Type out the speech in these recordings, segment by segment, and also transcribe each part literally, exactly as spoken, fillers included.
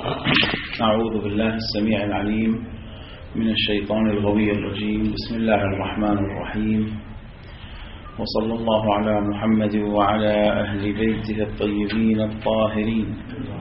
أعوذ بالله السميع العليم من الشيطان الغوي الرجيم. بسم الله الرحمن الرحيم، وصلى الله على محمد وعلى أهل بيته الطيبين الطاهرين.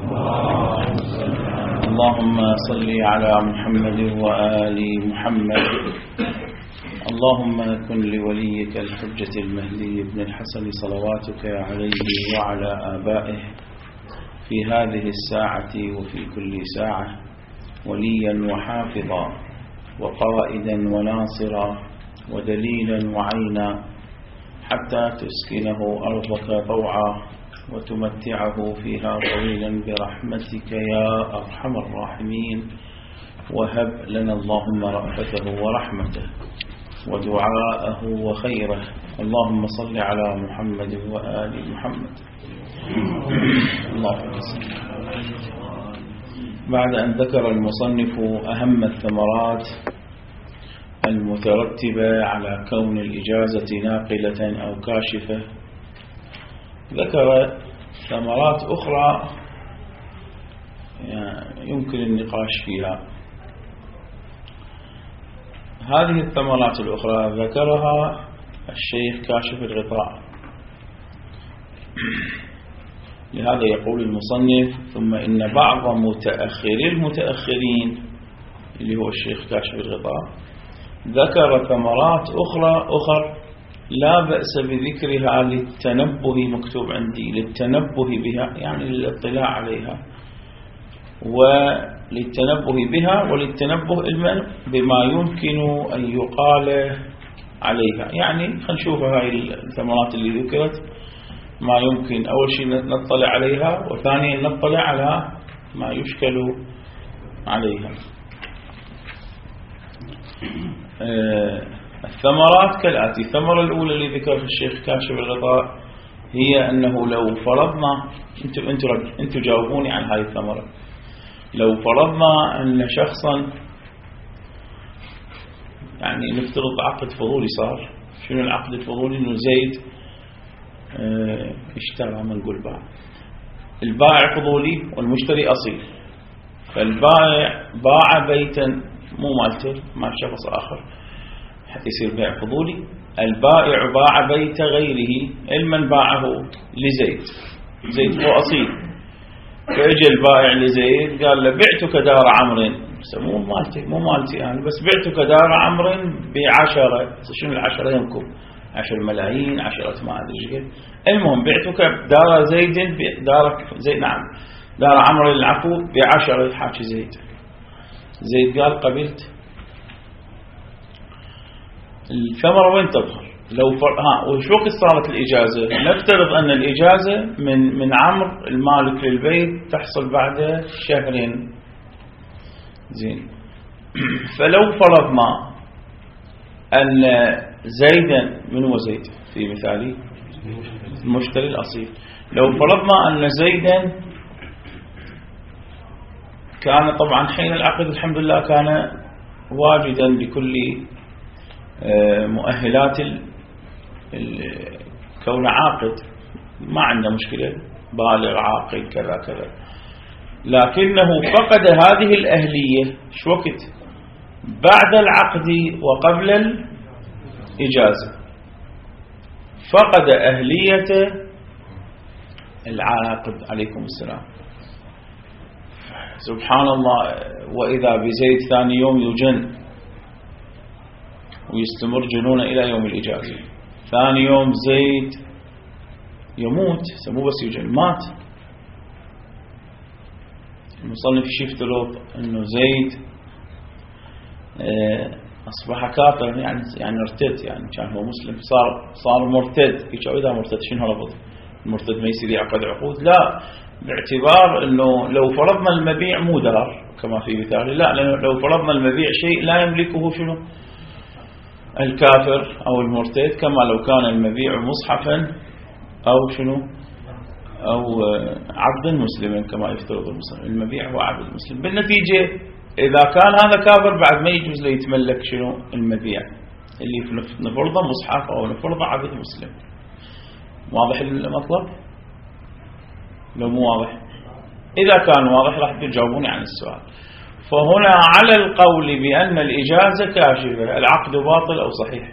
اللهم صل على محمد وآل محمد. اللهم كن لوليك الحجة المهدي بن الحسن صلواتك عليه وعلى آبائه في هذه الساعة وفي كل ساعة وليا وحافظا وقائدا وناصرا ودليلا وعينا، حتى تسكنه أرضك طوعا وتمتعه فيها طويلا برحمتك يا أرحم الراحمين. وهب لنا اللهم رأفته ورحمته ودعاءه وخيره. اللهم صل على محمد وآل محمد. اللهم صل. بعد أن ذكر المصنف أهم الثمرات المترتبة على كون الإجازة ناقلة أو كاشفة، ذكر ثمرات أخرى يمكن النقاش فيها. هذه الثمرات الأخرى ذكرها الشيخ كاشف الغطاء، لهذا يقول المصنف: ثم إن بعض متأخري المتأخرين اللي هو الشيخ كاشف الغطاء ذكر ثمرات أخرى أخر لا بأس بذكرها للتنبه، مكتوب عندي للتنبه بها، يعني للاطلاع عليها وللتنبه بها وللتنبه بما يمكن أن يقال عليها. يعني خلينا نشوف هاي الثمرات اللي ذكرت، ما يمكن أول شيء نطلع عليها، وثانيا نطلع على ما يشكل عليها. آه الثمرات كالآتي: الثمرة الأولى اللي ذكرها الشيخ كاشف الغطاء هي أنه لو فرضنا، أنتم أنتم أنتم جاوبوني عن هذه الثمرة، لو فرضنا أن شخصا، يعني نفترض عقد فضولي صار. شنو العقد الفضولي؟ إنه زيد اه اشترى، ما نقول باع، البائع فضولي والمشتري أصيل، فالبائع باع بيتا مو مالته مال شخص آخر حتى يصير بيع فضولي. البائع باع بيت غيره، المن باعه لزيد، زيد هو أصيل، فاجى البائع لزيد قال له: بعتك دار عمرو، مو مالتي مو مالتي أنا، بس بعتك دار عمرو بعشرة. شنو العشرة؟ يمكن عشر ملايين، عشرة ما أدري ايش. المهم بعتك دار زيد دارك زيد نعم دار عمرو العفو بعشرة، حاكي زيد. زيد قال: قبلت. الثمرة وين تظهر؟ لو فر... ها وش وقت صارت الإجازة؟ نفترض أن الإجازة من من عمرو المالك للبيت تحصل بعد شهرين، زين. فلو فرضنا أن زيدا، من هو زيد في مثالي؟ المشتري الأصيل. لو فرضنا أن زيدا كان طبعا حين العقد الحمد لله كان واجدا بكل مؤهلات كون عاقد، ما عنده مشكلة، بالغ عاقل كذا كذا، لكنه فقد هذه الأهلية شو وقت؟ بعد العقد وقبل الإجازة، فقد أهلية العاقد. عليكم السلام. سبحان الله، وإذا بزيد ثاني يوم يجن ويستمر جنونه إلى يوم الإجازة. ثاني يوم زيد يموت، مو بس يجن، مات. المصنف يفترض أنه زيد أصبح كافر، يعني يعني ارتد، يعني كان هو مسلم صار صار مرتد. يقول إذا مرتد شنو ربط؟ المرتد ما يصير يعقد عقود؟ لا، باعتبار أنه لو فرضنا المبيع مو دار كما في مثال، لا، لو فرضنا المبيع شيء لا يملكه شنو؟ الكافر أو المرتد، كما لو كان المبيع مصحفا أو شنو؟ أو عبد مسلما كما يفترض المصنف. المبيع هو عبد مسلم. بالنتيجة إذا كان هذا كافر بعد ما يجوز له يتملك شنو؟ المبيع، اللي نفرضه مصحف أو نفرضه عبد مسلم. واضح المطلب؟ لو مو واضح إذا كان واضح راح تجاوبوني عن السؤال. فهنا على القول بأن الإجازة كاشفة العقد باطل أو صحيح؟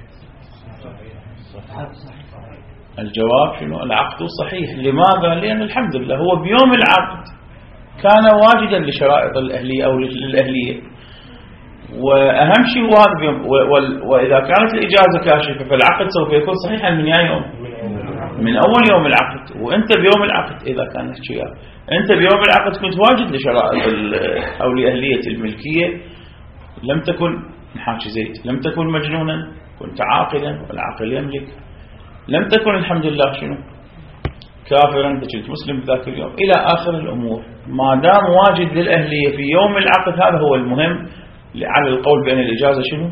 الجواب شنو؟ العقد صحيح. لماذا؟ لأن الحمد لله هو بيوم العقد كان واجدا لشرائط الأهلية أو للأهلية، وأهم شيء هو هذا بيوم. وإذا كانت الإجازة كاشفة فالعقد سوف يكون صحيحا من أي يوم؟ من أول يوم العقد. وأنت بيوم العقد إذا كانت شيئا أنت بيوم العقد كنت واجد لشرائط أو لأهلية الملكية، لم تكن نحاكي زيد لم تكن مجنونا، كنت عاقلا والعاقل يملك، لم تكن الحمد لله شنو كافرا كنت مسلم ذاك اليوم، إلى آخر الأمور. ما دام واجد للأهلية في يوم العقد هذا هو المهم على القول بأن الإجازة شنو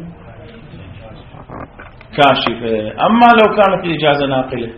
كاشفة. أما لو كانت الإجازة ناقلة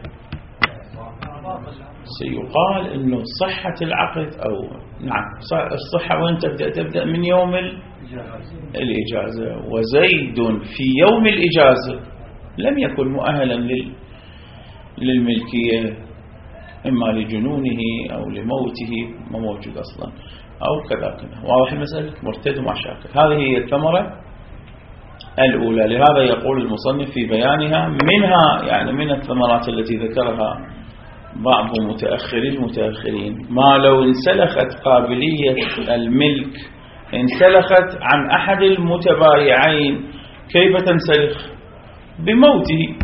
سيقال إنه صحة العقد أو نعم الصحة وين تبدأ؟ تبدأ من يوم الإجازة. وزيد في يوم الإجازة لم يكن مؤهلا لل للملكية، إما لجنونه أو لموته ما موجود أصلا أو كذا كذا. واضح المسألة؟ مرتد ومع شاكر. هذه هي الثمرة الأولى. لهذا يقول المصنف في بيانها منها يعني من الثمرات التي ذكرها بعض متأخري المتأخرين ما لو انسلخت قابلية الملك انسلخت عن أحد المتبايعين. كيف تنسلخ؟ بموته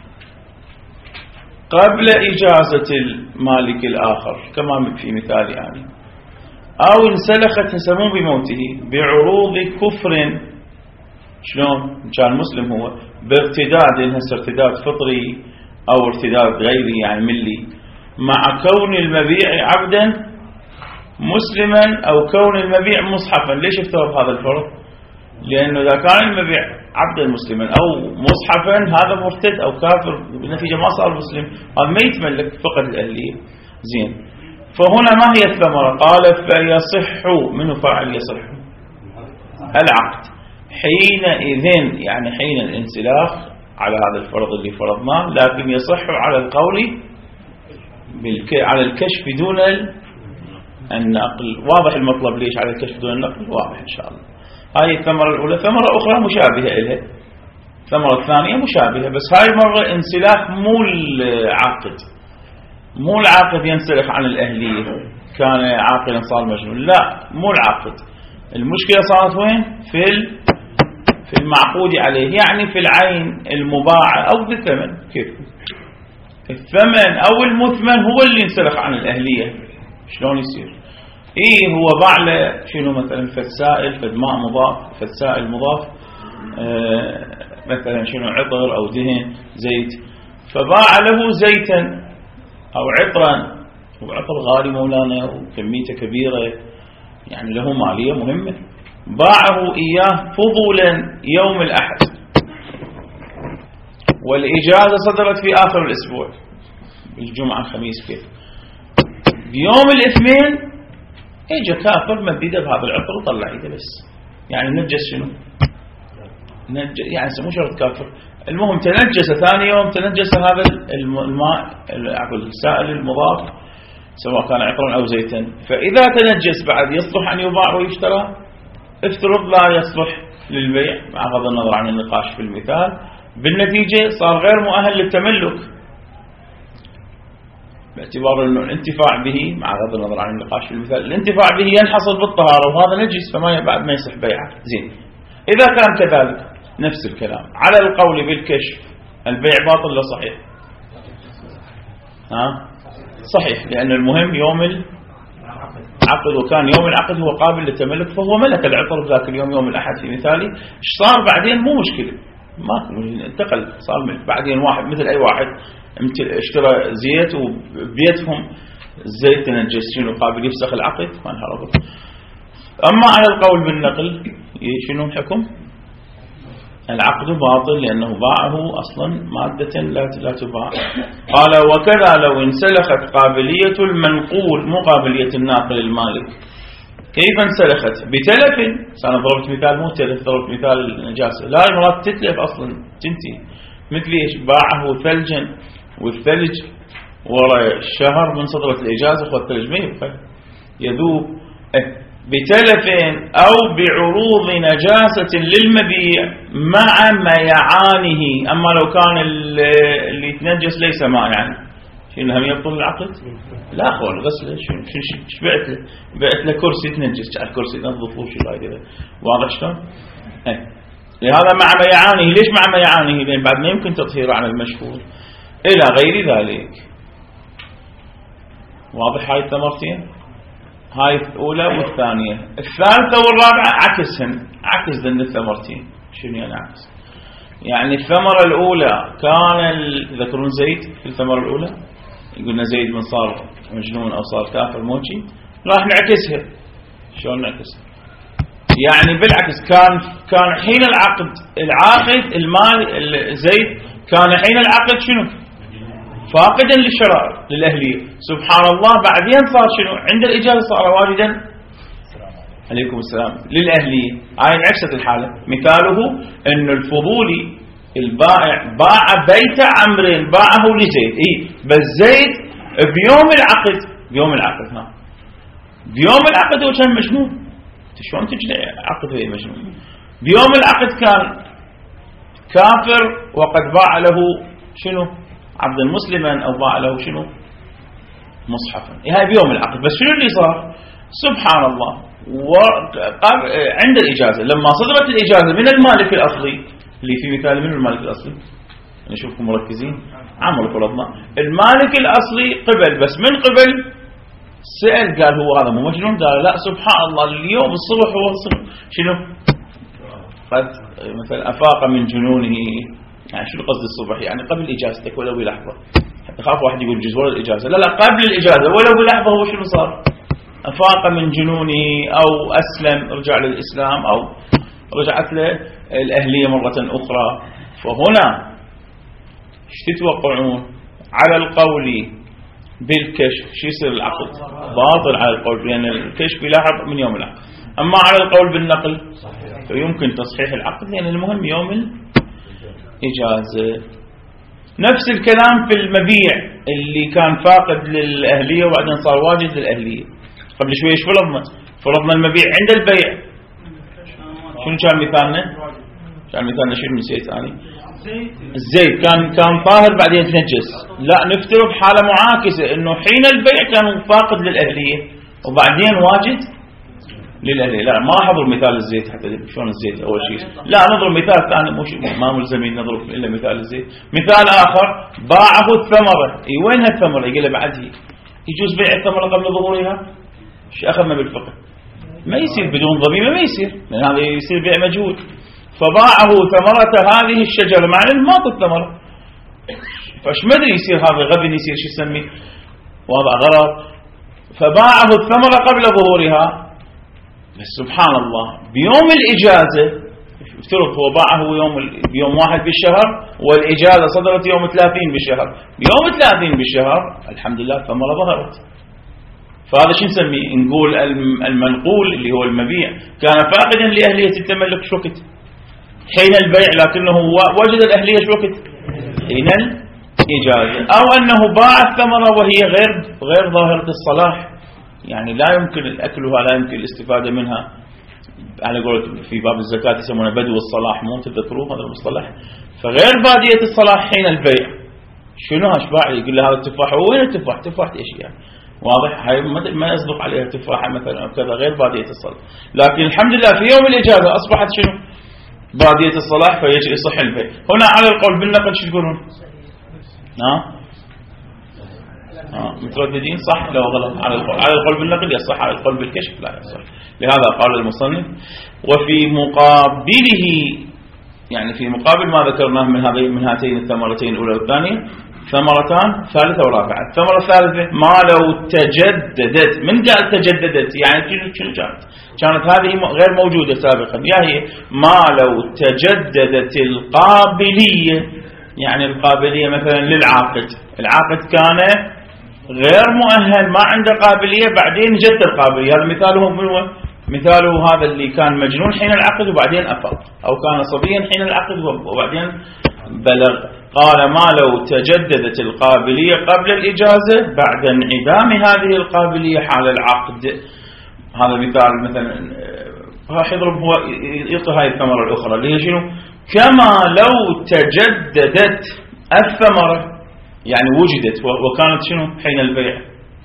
قبل إجازة المالك الآخر كما في مثال يعني، أو انسلخت يسمون بموته بعروض كفر. شلون؟ كان مسلم هو بارتداد، إنها ارتداد فطري أو ارتداد غيري يعني ملي، مع كون المبيع عبدا مسلما أو كون المبيع مصحفا. ليش افترض هذا الفرق؟ لأنه إذا كان المبيع عبدا مسلما أو مصحفا هذا مرتد أو كافر، بالنتيجة ما صار مسلم، هذا ما يتملك فقد الأهلية. زين. فهنا ما هي الثمرة؟ قال فيصح. منه فاعل يصح؟ العقد. حينئذ يعني حين الانسلاخ على هذا الفرض اللي فرضناه، لكن يصح على القول على الكشف دون النقل. واضح المطلب ليش على الكشف دون النقل؟ واضح إن شاء الله. هاي الثمرة الأولى. ثمرة أخرى مشابهة إلها، الثمرة الثانية مشابهة، بس هاي المرة انسلاخ مو العاقد، مو العاقد ينسلخ عن الأهلية كان عاقلا صار مجنون، لا مو العاقد. المشكلة صارت وين؟ في في المعقود عليه، يعني في العين المباعة أو بالثمن. كيف الثمن أو المثمن هو اللي ينسلخ عن الأهلية؟ شلون يصير؟ إيه هو باع له شنو مثلا فد سائل، فد ماء مضاف، فد سائل مضاف، آه مثلا شنو عطر أو دهن زيت، فباع له زيتا أو عطرا، وعطر غالي مولانا وكميته كبيرة يعني له مالية مهمة، باعه إياه فضولا يوم الأحد والإجازة صدرت في آخر الأسبوع الجمعة الخميس. كيف بيوم الاثنين اجى كافر مديده بهذا العطر وطلع ايده بس، يعني نجس شنو؟ نجس يعني مو شرط كافر، المهم تنجس ثاني يوم، تنجس هذا الماء السائل المضاف سواء كان عطرا او زيتا. فاذا تنجس بعد يصلح ان يباع ويشترى؟ افترض لا يصلح للبيع مع غض النظر عن النقاش في المثال، بالنتيجة صار غير مؤهل للتملك باعتبار أنه الانتفاع به مع غض النظر عن النقاش في المثال الانتفاع به ينحصل بالطهارة، وهذا نجس فما بعد ما يصح بيعه. زين. إذا كان كذلك نفس الكلام على القول بالكشف، البيع باطل ولا صحيح؟ ها؟ صحيح، لأن المهم يوم العقد، وكان يوم العقد هو قابل للتملك فهو ملك العطر ذاك اليوم يوم الأحد في مثالي. ايش صار بعدين؟ مو مشكلة، ما انتقل صار ملك. بعدين واحد مثل أي واحد اشترى زيت وبيتهم الزيت تنجس شنو قابل يفسخ العقد؟ ما لها ربط. أما على القول بالنقل شنو الحكم؟ العقد باطل لأنه باعه أصلا مادة لا تباع. قال وكذا لو انسلخت قابلية المنقول مو قابلية الناقل المالك. كيف انسلخت؟ بتلف. أنا ضربت مثال مو تلف، ضربت مثال النجاسة. لا المرات تتلف أصلا تنتهي. مثل ايش؟ باعه ثلجا والثلج ورا الشهر من صدرة الإجازة والثلج ما يبقى، يذوب بتلف أو بعروض نجاسة للمبيع مع ميعانه. أما لو كان اللي يتنجس ليس مائعا شنو هم يبطل العقد؟ لا أخوة الغسل شو شو بعت له؟ بعت له كرسي يتنجس، على الكرسي تنظفوه شو هاي واضح شلون؟ لهذا مع ميعانه. ليش مع ميعانه؟ لأن بعد ما يمكن تطهيره عن المشهور إلى غير ذلك. واضح هاي الثمرتين؟ هاي الأولى والثانية. الثالثة والرابعة عكسهن، عكس ذن الثمرتين. شنو يعني عكس؟ يعني الثمرة الأولى كان تذكرون زيد في الثمرة الأولى يقولنا زيد من صار مجنون أو صار كافر موشي، راح نعكسها. شلون نعكسها؟ يعني بالعكس كان كان حين العقد العاقد المال زيد كان حين العقد شنو؟ فاقدا للشرائع للأهلية. سبحان الله بعدين صار شنو؟ عند الإجازة صار واجدا عليكم السلام للأهلية. هاي انعكست الحالة. مثاله أن الفضولي البائع باع بيت عمرو باعه لزيد، إيه بس زيد بيوم العقد بيوم العقد ها بيوم العقد هو كان مجنون. شلون تجي عقد وهي مجنون؟ بيوم العقد كان كافر وقد باع له شنو؟ عبدا مسلما أو باع له شنو؟ مصحفا. هاي بيوم العقد. بس شنو اللي صار؟ سبحان الله عند الإجازة لما صدرت الإجازة من المالك الأصلي اللي في مثال من المالك الأصلي نشوفكم مركزين عمرو فرضنا المالك الأصلي قبل، بس من قبل سأل قال هو هذا مو مجنون؟ قال لا سبحان الله اليوم الصبح هو الصبح شنو قد مثلا أفاق من جنونه. يعني شنو قصد الصبح؟ يعني قبل إجازتك ولو بلحظة. حتى خاف واحد يقول جزء ولا الإجازة، لا لا قبل الإجازة ولو بلحظة. هو شنو صار؟ أفاق من جنونه أو أسلم رجع للإسلام أو رجعت له الأهلية مرة أخرى. فهنا ايش تتوقعون؟ على القول بالكشف شو يصير العقد؟ باطل على القول، لأن يعني الكشف يلاحظ من يوم العقد. أما على القول بالنقل فيمكن تصحيح العقد، لأن يعني المهم يوم الإجازة. نفس الكلام في المبيع اللي كان فاقد للأهلية وبعدين صار واجد للأهلية. قبل شوي ايش فرضنا؟ فرضنا المبيع عند البيع. شنو كان مثالنا؟ كان مثالنا شنو نسيت أنا؟ الزيت كان كان طاهر بعدين تنجس. لا نفترض حالة معاكسة انه حين البيع كان فاقد للأهلية وبعدين واجد للأهلية. لا ما احضر مثال الزيت حتى شلون الزيت اول شيء. لا نضرب مثال ثاني مش ما ملزمين نضرب الا مثال الزيت. مثال اخر باعه الثمرة. اي وين هالثمرة؟ يقول له بعده يجوز بيع الثمرة قبل ظهورها. ايش اخذنا بالفقه؟ ما يصير بدون ضميمة، ما يصير، لأن هذا يصير بيع مجهول. فباعه ثمرة هذه الشجرة مع أنه ماكو الثمرة. فايش مدري يصير هذا غبي يصير شو يسميه وضع غرض. فباعه الثمرة قبل ظهورها. بس سبحان الله بيوم الإجازة افترض هو باعه يوم بيوم واحد بالشهر والإجازة صدرت يوم ثلاثين بالشهر. بيوم ثلاثين بالشهر الحمد لله الثمرة ظهرت. فهذا شو نسميه؟ نقول المنقول اللي هو المبيع كان فاقدا لأهلية التملك شو وقت؟ حين البيع، لكنه وجد الأهلية شو وقت؟ حين الإجازة. أو أنه باع الثمرة وهي غير غير ظاهرة الصلاح، يعني لا يمكن أكلها، لا يمكن الاستفادة منها. على قولة في باب الزكاة يسمونه بدو الصلاح، مو تذكروه هذا المصطلح. فغير بادية الصلاح حين البيع. شنو هاشباع؟ يقول له هذا التفاح. وين التفاح؟ تفاح ايش يعني؟ واضح؟ هاي ما يصدق عليها تفاحة مثلا أو كذا، غير بادية الصلاح. لكن الحمد لله في يوم الإجازة أصبحت شنو؟ بادية الصلاح، فيجري يصح البيع. هنا على القول بالنقل شو تقولون؟ ها؟ ها مترددين صح لو غلط؟ على القول على القول بالنقل يصح، على القول بالكشف لا يصح. لهذا قال المصنف وفي مقابله، يعني في مقابل ما ذكرناه من هذين من هاتين الثمرتين الأولى والثانية ثمرتان ثالثة ورابعة. الثمرة الثالثة ما لو تجددت. من قال تجددت؟ يعني شنو كانت؟ كانت هذه غير موجودة سابقا. يا هي ما لو تجددت القابلية، يعني القابلية مثلا للعاقد. العاقد كان غير مؤهل ما عنده قابلية بعدين جد القابلية. هذا مثاله من مثاله هذا اللي كان مجنون حين العقد وبعدين أفاق، أو كان صبيا حين العقد وبعدين بلغ. قال ما لو تجددت القابلية قبل الإجازة بعد انعدام هذه القابلية حال العقد. هذا مثال مثلا راح يضرب هو يعطي هاي الثمرة الأخرى اللي هي شنو؟ كما لو تجددت الثمرة، يعني وجدت وكانت شنو حين البيع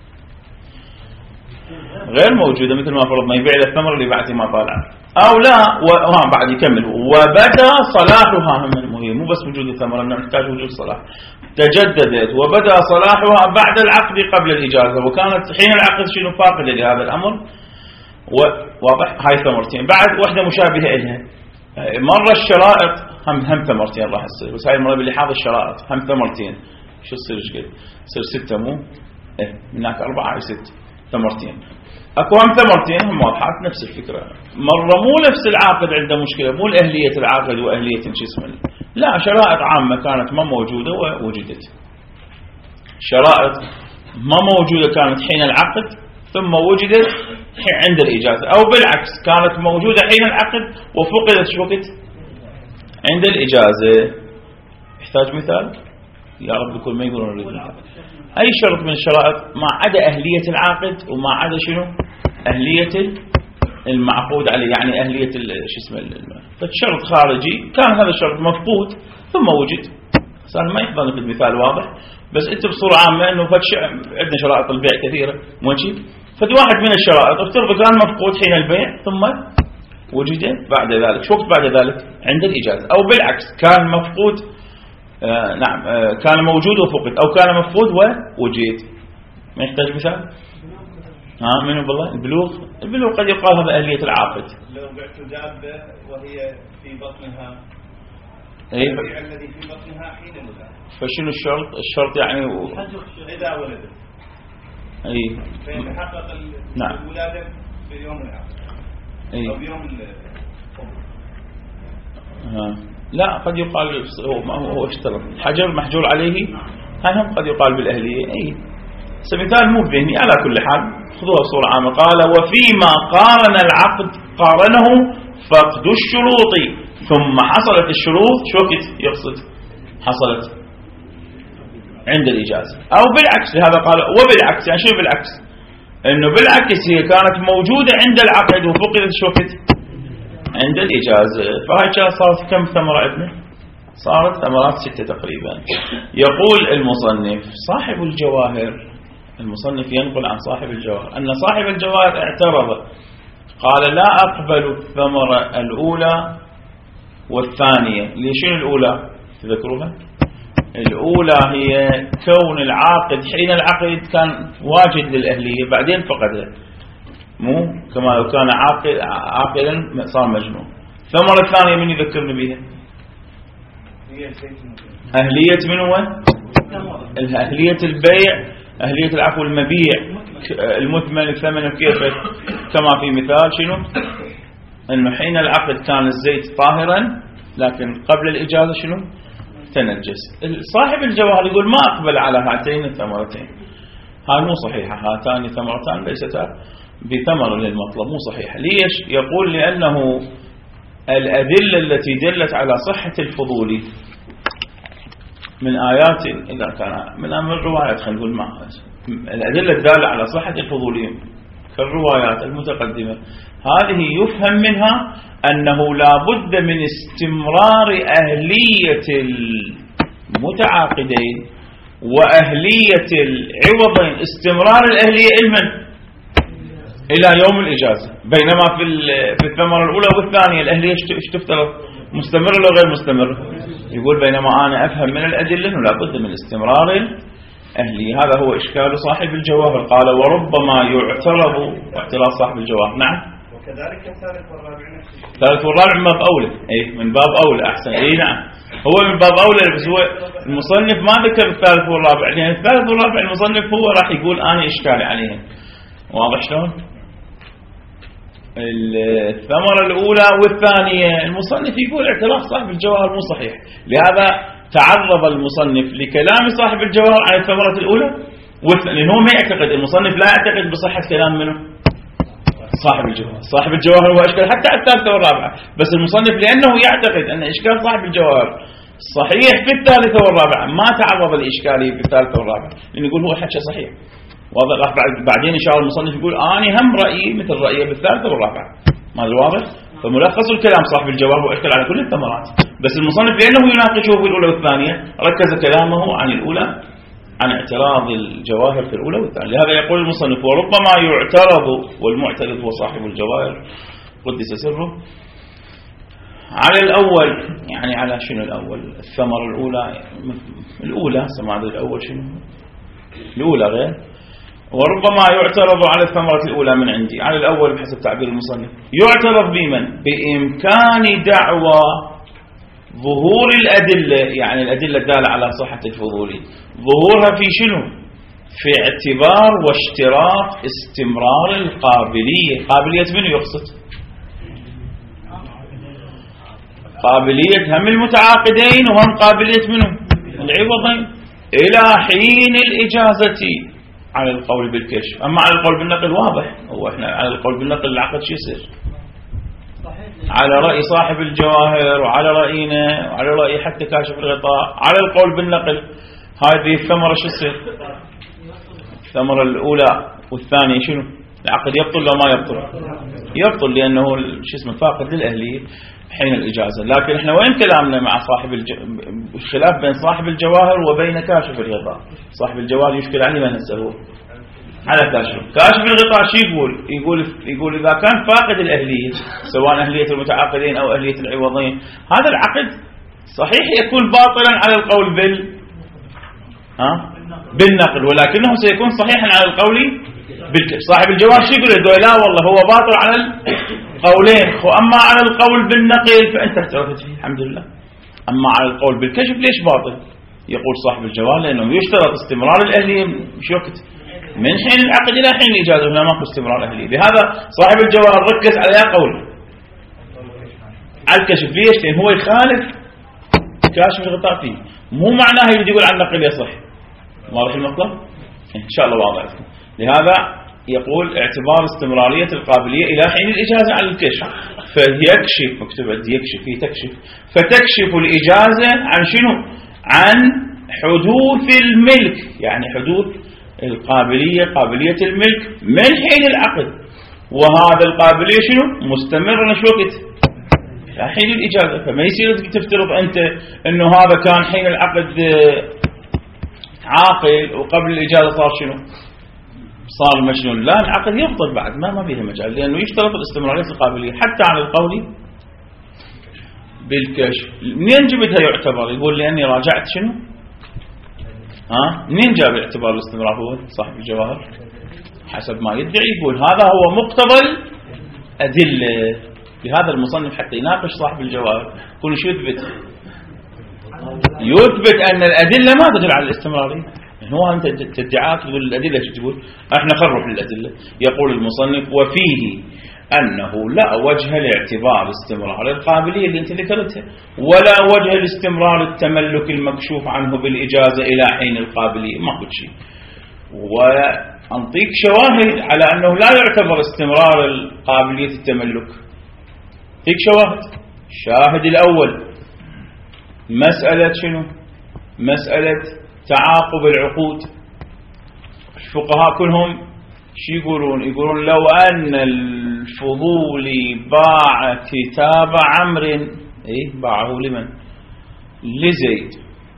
غير موجودة، مثل ما فرضنا يبيع الثمرة اللي بعد ما طالع أو لا، وها بعد يكمل وبدأ صلاحها. هم مهم مو بس وجود الثمرة، نحتاج وجود صلاح. تجددت وبدأ صلاحها بعد العقد قبل الإجازة، وكانت حين العقد شنو فاقدة لهذا الأمر. واضح؟ هاي ثمرتين. بعد واحدة مشابهة إلها مرة الشرائط هم هم ثمرتين راح تصير، بس هاي المرة اللي حاضر الشرائط هم ثمرتين. شو تصير ايش قد؟ تصير ستة مو؟ إيه من هناك أربعة هاي ست ثمرتين. أكو هم ثمرتين هم واضحات نفس الفكرة. مرة مو نفس العاقد عنده مشكلة، مو الأهلية العاقد وأهلية شو اسمه، لا شرائط عامة كانت ما موجودة ووجدت. شرائط ما موجودة كانت حين العقد ثم وجدت عند الإجازة، أو بالعكس كانت موجودة حين العقد وفقدت شو وقت؟ عند الإجازة. يحتاج مثال؟ يا رب يكون ما يقولون نريد مثال. أي شرط من الشرائط ما عدا أهلية العاقد وما عدا شنو؟ أهلية المعقود عليه، يعني أهلية شو اسمه. فالشرط خارجي كان هذا الشرط مفقود ثم وجد. صار ما يقدر ناخذ مثال واضح، بس أنت بصورة عامة إنه فتش عندنا شرائط البيع كثيرة ماشي. فد واحد من الشرائط افترض كان مفقود حين البيع ثم وجد بعد ذلك. شو وقت بعد ذلك؟ عند الإجازة. أو بالعكس كان مفقود آه نعم آه كان موجود وفقد، أو كان مفقود ووجد. ما يحتاج مثال؟ ها منو بالله؟ البلوغ. البلوغ قد يقال هذا أهلية العاقد. لو بعت دابة وهي في بطنها أي الذي في بطنها حين الولادة. فشنو الشرط؟ الشرط يعني و... إذا ولدت أي فيتحقق نعم الولادة في يوم العقد أو يوم ها. لا قد يقال هو ما هو اشترط حجر محجور عليه، هم قد يقال بالأهلية. أي مثال مو بذهني. على كل حال خذوها بصورة عامة. قال وفيما قارن العقد قارنه فقد الشروط ثم حصلت الشروط شو وقت يقصد؟ حصلت عند الإجازة أو بالعكس. لهذا قال وبالعكس. يعني شو بالعكس؟ إنه بالعكس هي كانت موجودة عند العقد وفقدت شو وقت؟ عند الإجازة. فهاي صارت كم ثمرة عندنا؟ صارت ثمرات ستة تقريبا. يقول المصنف صاحب الجواهر، المصنف ينقل عن صاحب الجواهر أن صاحب الجواهر اعترض قال لا أقبل الثمرة الأولى والثانية. ليش الأولى؟ تذكروها؟ الأولى هي كون العاقد حين العقد كان واجد للأهلية بعدين فقدها، مو كما لو كان عاقل عاقلا صار مجنون. الثمرة الثانية من يذكرنا بها؟ أهلية من هو؟ أهلية البيع، أهلية العفو المبيع المثمن الثمن كيف كما في مثال شنو؟ إنه حين العقد كان الزيت طاهرا لكن قبل الإجازة شنو؟ تنجس. صاحب الجواهر يقول ما أقبل على هاتين الثمرتين، هاي مو صحيحة، هاتان ثمرتان ليستا بثمر للمطلب، مو صحيحة. ليش؟ يقول لأنه الأدلة التي دلت على صحة الفضول من آيات إذا كان من أمر الروايات، خلينا نقول معها الأدلة الدالة على صحة الفضول كالروايات المتقدمة، هذه يفهم منها أنه لا بد من استمرار أهلية المتعاقدين وأهلية العوضين، استمرار الأهلية علما إلى يوم الإجازة. بينما في الثمرة الأولى والثانية الأهلية تفترض مستمرة ولا غير مستمرة؟ يقول بينما أنا أفهم من الأدلة أنه لا بد من استمرار الأهلية. هذا هو إشكال صاحب الجواهر. قال وربما يعترض اعتراض صاحب الجواهر. نعم. وكذلك الثالث والرابع نفس الشيء. الثالث والرابع من باب أولى. أي من باب أولى أحسن. أي نعم هو من باب أولى، بس هو المصنف ما ذكر الثالث والرابع، لأن يعني الثالث والرابع المصنف هو راح يقول أنا إشكالي عليهم. واضح شلون؟ الثمرة الأولى والثانية المصنف يقول اعتراف صاحب الجواهر مو صحيح، لهذا تعرض المصنف لكلام صاحب الجواهر عن الثمرة الأولى والثانية، لأنه ما يعتقد، المصنف لا يعتقد بصحة كلام منه صاحب الجواهر. صاحب الجواهر هو إشكال حتى الثالثة والرابعة، بس المصنف لأنه يعتقد أن إشكال صاحب الجواهر صحيح في الثالثة والرابعة، ما تعرض الإشكالية في الثالثة والرابعة، لأن يقول هو حكى صحيح واضح. بعدين إن شاء الله المصنف يقول أنا هم رأيي مثل رأيه بالثالثة والرابعة، ما واضح. فملخص الكلام صاحب الجواب واشتغل على كل الثمرات، بس المصنف لأنه يناقشه في الأولى والثانية ركز كلامه عن الأولى، عن اعتراض الجواهر في الأولى والثانية. لهذا يقول المصنف وربما يعترض، والمعترض هو صاحب الجواهر قدس سره، على الأول. يعني على شنو الأول؟ الثمرة الأولى الأولى سمعنا الأول شنو الأولى غير. وربما يعترض على الثمرة الأولى من عندي، على الأول بحسب تعبير المصنف. يعترض بمن؟ بإمكان دعوى ظهور الأدلة، يعني الأدلة الدالة على صحة الفضولي، ظهورها في شنو؟ في اعتبار واشتراط استمرار القابلية. قابلية من يقصد؟ قابلية هم المتعاقدين وهم قابلية منهم العوضين إلى حين الإجازة على القول بالكشف. أما على القول بالنقل واضح، هو إحنا على القول بالنقل العقد شو يصير؟ على رأي صاحب الجواهر وعلى رأينا وعلى رأي حتى كاشف الغطاء. على القول بالنقل هذه الثمرة شو يصير؟ الثمرة الأولى والثانية شنو؟ العقد يبطل ولا ما يبطل؟ يبطل، لأنه شو اسمه فاقد للأهلية حين الإجازة. لكن احنا وين كلامنا مع صاحب الج... الخلاف بين صاحب الجواهر وبين كاشف الغطاء. صاحب الجواهر يشكل عليه من هسه هو على كاشف. كاشف الغطاء شو يقول؟ يقول يقول إذا كان فاقد الأهلية سواء أهلية المتعاقدين أو أهلية العوضين، هذا العقد صحيح يكون باطلا على القول بال ها بالنقل، ولكنه سيكون صحيحا على القول بالكشف. صاحب الجواهر شو يقول؟ يقول لا والله هو باطل على القولين، أما على القول بالنقل فأنت اعترفت فيه الحمد لله. أما على القول بالكشف ليش باطل؟ يقول صاحب الجواهر لأنه يشترط استمرار الأهلية شو وقت؟ من حين العقد إلى حين الإجازة، هنا ماكو استمرار أهلية. لهذا صاحب الجواهر ركز على يا قول على الكشف. ليش؟ لأن هو يخالف كاشف الغطاء فيه، مو معناه يريد يقول عن النقل يصح. واضح المطلب؟ إن شاء الله واضح. لهذا يقول اعتبار استمرارية القابلية إلى حين الإجازة على الكشف، فيكشف مكتوب عندي يكشف هي تكشف، فتكشف الإجازة عن شنو؟ عن حدوث الملك، يعني حدوث القابلية قابلية الملك من حين العقد. وهذا القابلية شنو؟ مستمر شو وقت؟ حين الإجازة. فما يصير تفترض أنت أنه هذا كان حين العقد عاقل وقبل الإجازة صار شنو؟ صار مجنون. لا، العقد يفضل بعد ما ما فيه مجال، لأنه يشترط الاستمرارية القابلية حتى على القول بالكشف. منين جبتها يعتبر؟ يقول لأني راجعت شنو؟ ها؟ منين جاب اعتبار الاستمرار؟ هو صاحب الجواهر حسب ما يدعي يقول هذا هو مقتضى الأدلة. لهذا المصنف حتى يناقش صاحب الجواهر يقول شو يثبت؟ يثبت أن الأدلة ما تدل على الاستمرارية. هو أنت تدعاك تقول الأدلة شو تقول؟ احنا خرف الأدلة. يقول المصنف وفيه أنه لا وجه لاعتبار استمرار القابلية اللي أنت ذكرتها، ولا وجه لاستمرار التملك المكشوف عنه بالإجازة إلى حين القابلية، ما قلت شيء. وأنطيك شواهد على أنه لا يعتبر استمرار القابلية التملك. أنطيك شواهد. الشاهد الأول مسألة شنو؟ مسألة تعاقب العقود. الفقهاء كلهم شو يقولون؟ يقولون لو أن الفضولي باع كتاب عمرو، إيه باعه لمن؟ لزيد،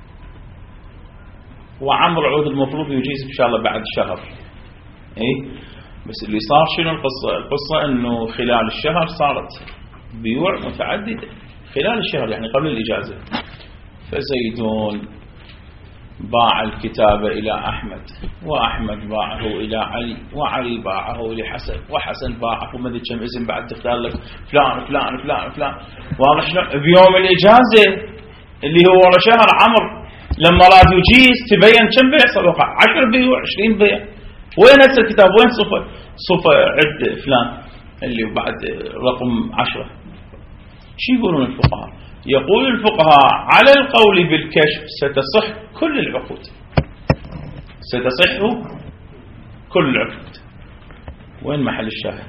وعمرو عود المفروض يجيز إن شاء الله بعد شهر، إيه بس اللي صار شنو القصة؟ القصة إنه خلال الشهر صارت بيوع متعددة خلال الشهر، يعني قبل الإجازة. فزيدون باع الكتاب إلى أحمد، وأحمد باعه إلى علي، وعلي باعه لحسن، وحسن باعه ما أدري كم اسم بعد تختار لك فلان فلان فلان فلان. واضح شلون؟ بيوم الإجازة اللي هو ورا شهر عمرو لما راد يجيز تبين كم بيع صار وقع عشر بيوع عشرين بيع. وين هسه الكتاب؟ وين صفة صفة عد فلان اللي بعد رقم عشرة؟ شو يقولون الفقهاء؟ يقول الفقهاء على القول بالكشف ستصح كل العقود، ستصح كل العقود. وين محل الشاهد؟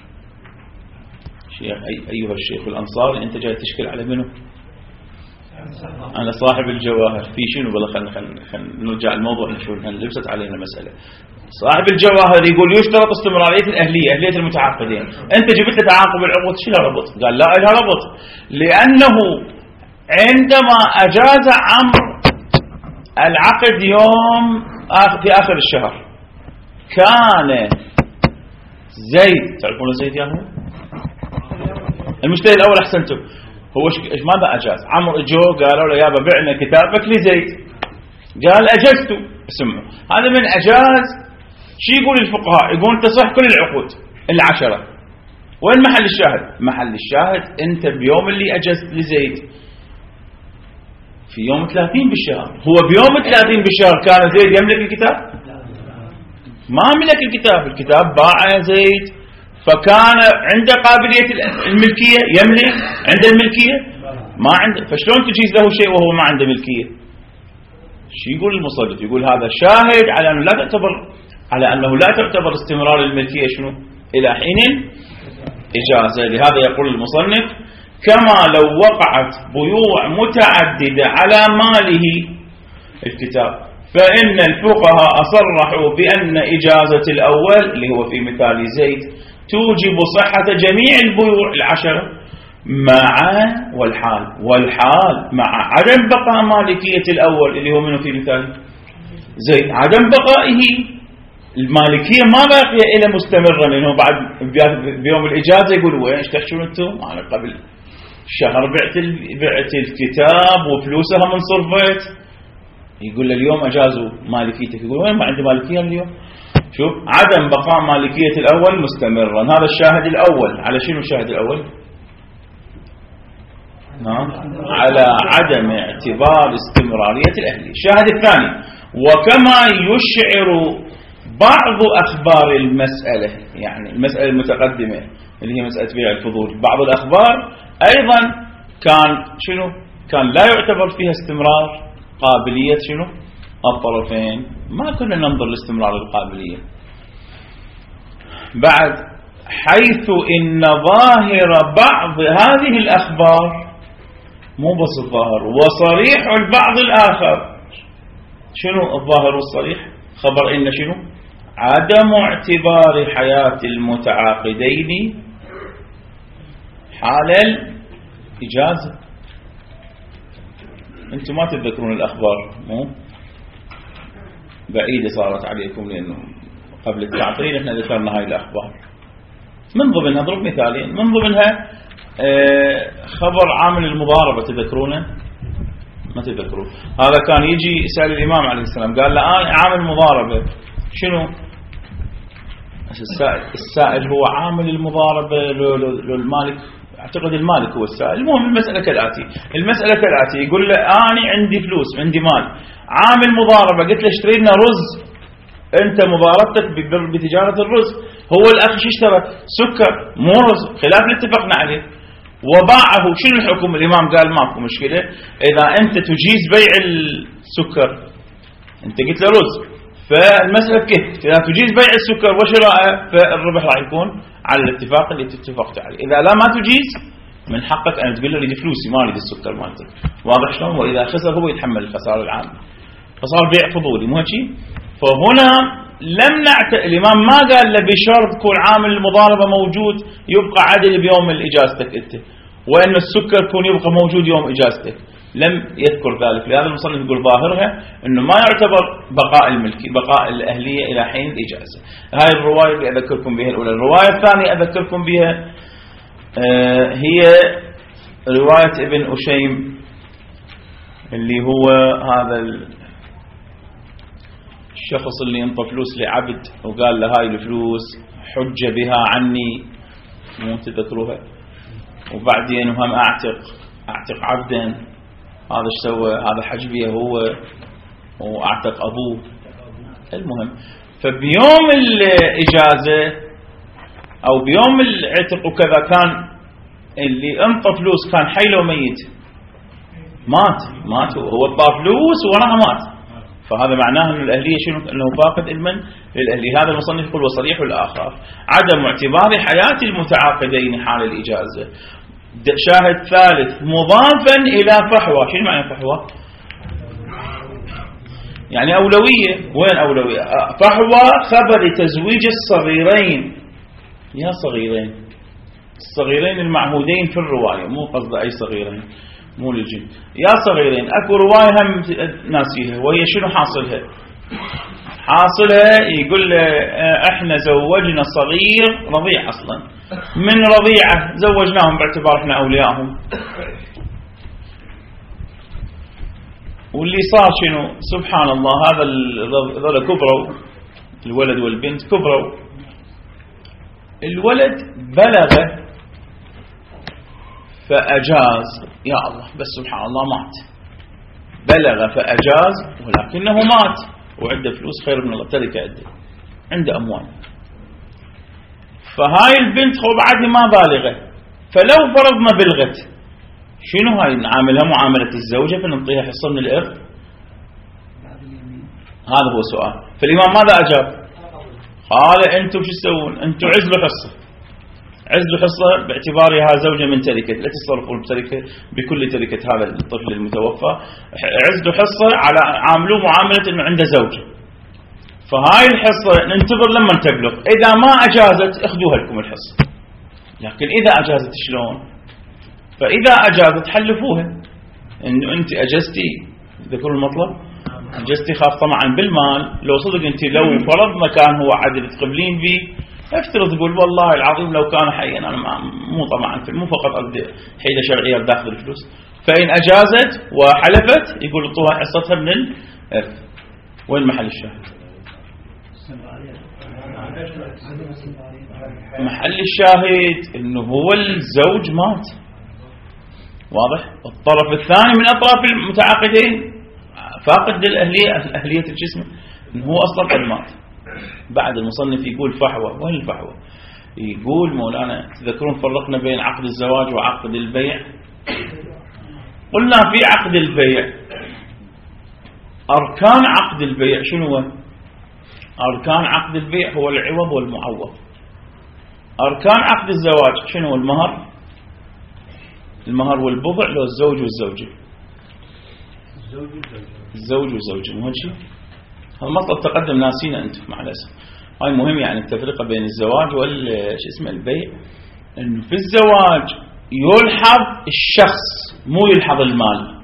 شيخ أيها الشيخ الأنصاري أنت جاي تشكل على منه؟ على صاحب الجواهر في شنو بلا خلينا خلينا نرجع الموضوع نشوف لبست علينا مسألة. صاحب الجواهر يقول يشترط استمرارية الأهلية أهلية المتعاقدين. أنت جبت له تعاقب العقود شو له ربط؟ قال لا لها ربط، لأنه عندما أجاز عمرو العقد يوم في آخر الشهر كان زيد، تعرفون زيد يا هو المشتري الأول أحسنتم، هو ماذا أجاز؟ عمرو جو قالوا له يابا بعنا كتابك لزيد، قال أجزته اسمه. هذا من أجاز. شو يقول الفقهاء؟ يقول تصح كل العقود العشرة. وين محل الشاهد؟ محل الشاهد أنت بيوم اللي أجزت لزيد في يوم ثلاثين بالشهر، هو بيوم ثلاثين بالشهر كان زيد يملك الكتاب؟ ما ملك الكتاب، الكتاب باع زيد، فكان عنده قابلية الملكية، يملك عنده الملكية ما عنده، فشلون تجيز له شيء وهو ما عنده ملكية؟ شو يقول المصنف؟ يقول هذا شاهد على أنه لا تعتبر على أنه لا تعتبر استمرار الملكية شنو إلى حين إجازة. لهذا يقول المصنف كما لو وقعت بيوع متعددة على ماله الكتاب، فإن الفقهاء أصرحوا بأن إجازة الأول اللي هو في مثال زيد توجب صحة جميع البيوع العشرة مع والحال والحال مع عدم بقاء مالكية الأول اللي هو منه في مثال زيد، عدم بقائه المالكية ما باقية إلى مستمرة، لأنه بعد بيوم الإجازة يقول وين ايش تحشون أنتم؟ أنا قبل شهر بعت بعت الكتاب وفلوسها من صرفت، يقول له اليوم أجازوا مالكيتك، يقول وين ما عندي مالكية اليوم. شوف عدم بقاء مالكية الأول مستمرا، هذا الشاهد الأول. على شنو الشاهد الأول؟ نعم على عدم اعتبار استمرارية الأهلية. الشاهد الثاني وكما يشعر بعض أخبار المسألة، يعني المسألة المتقدمة اللي هي مسألة بيع الفضول، بعض الأخبار أيضا كان شنو كان لا يعتبر فيها استمرار قابلية شنو الطرفين، ما كنا ننظر لاستمرار القابلية. بعد حيث إن ظاهر بعض هذه الأخبار مو بس الظاهر وصريح البعض الآخر. شنو الظاهر والصريح؟ خبر إن شنو عدم اعتبار حياة المتعاقدين حال الإجازة. أنتم ما تتذكرون الأخبار، مو بعيدة صارت عليكم لأنه قبل التعطيل احنا ذكرنا هاي الأخبار. من ضمنها اضرب مثالين، من ضمنها خبر عامل المضاربة، تذكرونه؟ ما تذكرون. هذا كان يجي يسأل الإمام عليه السلام قال له آه عامل مضاربة شنو؟ السائل, السائل هو عامل المضاربة لو المالك، أعتقد المالك هو السائل. المهم المسألة كالآتي، المسألة كالآتي يقول له أنا عندي فلوس عندي مال، عامل مضاربة، قلت له اشتري لنا رز، أنت مضاربتك بتجارة الرز، هو الأخ شو اشترى؟ سكر مو رز، خلاف اللي اتفقنا عليه، وباعه. شنو الحكم؟ الإمام قال ماكو مشكلة، إذا أنت تجيز بيع السكر، أنت قلت له رز، فالمسألة كيف؟ إذا تجيز بيع السكر وشراءه فالربح راح يكون على الاتفاق اللي اتفقت عليه. إذا لا ما تجيز من حقك أن تقول له ريد فلوسي ما اريد السكر مالتك، واضح شلون؟ وإذا خسر هو يتحمل الخسارة العامة، فصار بيع فضولي مو هيك. فهنا لم نعت... الإمام ما قال له بشرط كون عامل المضاربة موجود يبقى عدل بيوم إجازتك أنت، وأن السكر كون يبقى موجود يوم إجازتك، لم يذكر ذلك. لهذا المصنف يقول ظاهرها أنه ما يعتبر بقاء الملكي بقاء الأهلية إلى حين الإجازة. هاي الرواية اللي أذكركم بها الأولى. الرواية الثانية أذكركم بها آه هي رواية ابن أشيم اللي هو هذا الشخص اللي انطى فلوس لعبد وقال له هاي الفلوس حج بها عني، مو تذكروها؟ وبعدين هم أعتق أعتق عبدا، هذا ايش سوى؟ هذا حج بها هو وأعتق أبوه. المهم فبيوم الإجازة أو بيوم العتق وكذا كان اللي انطى فلوس كان حي لو ميت؟ مات مات هو انطى فلوس وراها مات، فهذا معناه أن الأهلية شنو؟ أنه فاقد المن للأهلية. هذا المصنف يقول وصريح الآخر عدم اعتبار حياة المتعاقدين حال الإجازة. شاهد ثالث مضافا إلى فحوى. شنو معنى فحوى؟ يعني أولوية. وين أولوية؟ فحوى خبر تزويج الصغيرين. يا صغيرين، الصغيرين المعهودين في الرواية، مو قصد أي صغيرين، مو للجن. يا صغيرين، أكو رواية هم ناسيها، وهي شنو حاصلها؟ حاصلها يقول له احنا زوجنا صغير رضيع، اصلا من رضيعه زوجناهم باعتبار احنا اولياءهم. واللي صار شنو؟ سبحان الله، هذا هذول كبروا، الولد والبنت كبروا. الولد بلغ فأجاز، يا الله، بس سبحان الله مات. بلغ فأجاز ولكنه مات، وعنده فلوس خير من الله، تركه عنده عنده أموال. فهاي البنت خو بعد ما بالغة، فلو فرضنا بلغت، شنو هاي نعاملها معاملة الزوجة فنعطيها حصة من الإرث؟ هذا هو سؤال. فالإمام ماذا أجاب؟ قال أنتم شو تسوون؟ أنتم عزلوا حصة، عزلوا حصة باعتبارها زوجة من تركة، لا تصرفون بتركة بكل تركة هذا الطفل المتوفى، عزلوا حصة على عاملوه معاملة أنه عنده زوجة. فهاي الحصة ننتظر لما تبلغ، إذا ما أجازت اخذوها لكم الحصة. لكن إذا أجازت شلون؟ فإذا أجازت حلفوها، إنه أنت أجزتي، ذكروا المطلب، أجزتي خاف طمعا بالمال. لو صدق أنت لو فرضنا كان هو عدل تقبلين به، افترض تقول والله العظيم لو كان حيا انا مو طبعا مو فقط اقدر حيله شرعيه بداخل الفلوس. فان اجازت وحلفت يقول اعطوها حصتها من الارث. وين محل الشاهد؟ محل الشاهد انه هو الزوج مات، واضح؟ الطرف الثاني من اطراف المتعاقدين فاقد للاهليه، الاهليه الجسم، انه هو اصلا قد مات. بعد المصنف يقول فحوى. وين الفحوى؟ يقول مولانا تذكرون فرقنا بين عقد الزواج وعقد البيع؟ قلنا في عقد البيع أركان عقد البيع شنو هو؟ أركان عقد البيع هو العوض والمعوض. أركان عقد الزواج شنو هو؟ المهر، المهر والبضع، لو الزوج والزوجة، الزوج والزوجة. مو هالشيء؟ هذا مطلب تقدم ناسينا انتم مع الاسف. هاي مهم، يعني التفرقه بين الزواج وال شو اسمه البيع. انه في الزواج يلحظ الشخص مو يلحظ المال.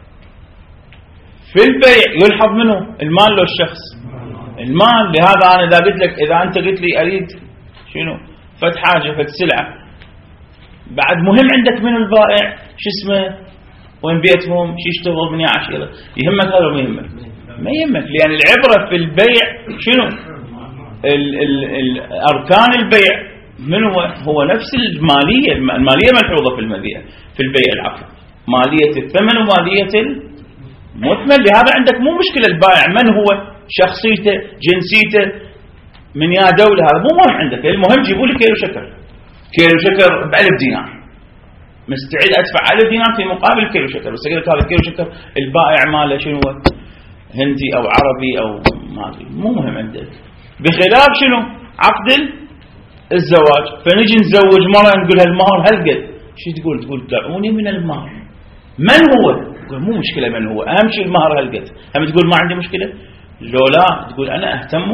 في البيع يلحظ منه المال لو الشخص المال. لهذا انا اذا قلت لك، اذا انت قلت لي اريد شنو فد حاجه فد سلعه، بعد مهم عندك من البائع شو اسمه، وين بيتهم، شو يشتغل، من يعيش، يهمك هذا ولا ما يهمك؟ ما يهمك، لأن العبرة في البيع شنو؟ ال ال ال أركان البيع من هو؟ هو نفس المالية، المالية ملحوظة في المبيع في البيع العقد، مالية الثمن ومالية المثمن. لهذا عندك مو مشكلة البائع من هو، شخصيته، جنسيته، من يا دولة، هذا مو مهم عندك. المهم جيبوا لي كيلو شكر، كيلو شكر بألف دينار، مستعد أدفع ألف دينار في مقابل كيلو شكر. بس أقول لك هذا كيلو شكر البائع ماله شنو هو؟ هندي أو عربي أو ما أدري، مو مهم عندك. بخلاف شنو؟ عقد الزواج، فنجي نزوج مرة نقول المهر هالقد، شو تقول؟ تقول دعوني من المهر، من هو؟ تقول مو مشكلة من هو، أهم شيء المهر هالقد. هم تقول ما عندي مشكلة؟ لو لا تقول أنا أهتم